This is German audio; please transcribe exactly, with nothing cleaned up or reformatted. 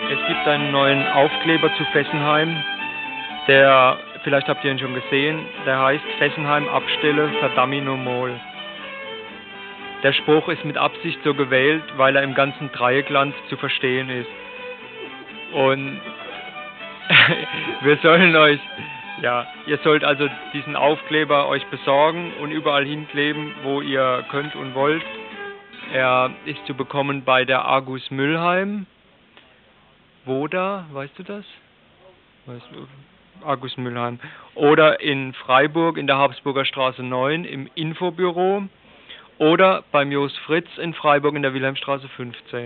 Es gibt einen neuen Aufkleber zu Fessenheim, der, vielleicht habt ihr ihn schon gesehen, der heißt Fessenheim Abstelle verdammi no Mol. Der Spruch ist mit Absicht so gewählt, weil er im ganzen Dreieckland zu verstehen ist. Und wir sollen euch, ja, ihr sollt also diesen Aufkleber euch besorgen und überall hinkleben, wo ihr könnt und wollt. Er ist zu bekommen bei der Argus Mülheim. Wo da? Weißt du das? Weißt du? Argus Mülheim. Oder in Freiburg in der Habsburger Straße neun im Infobüro. Oder beim Jos Fritz in Freiburg in der Wilhelmstraße fünfzehn.